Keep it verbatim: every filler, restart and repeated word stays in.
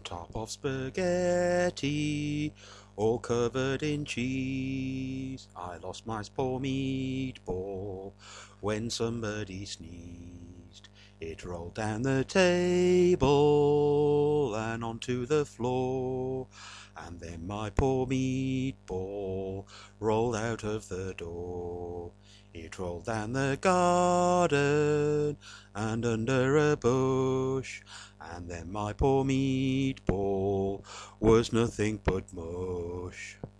top of spaghetti, all covered in cheese. I lost my poor meatball when somebody sneezed. It rolled down the table and onto the floor, and then my poor meatball rolled out of the door. It rolled down the garden and under a bush, and then my poor meatball was nothing but mush.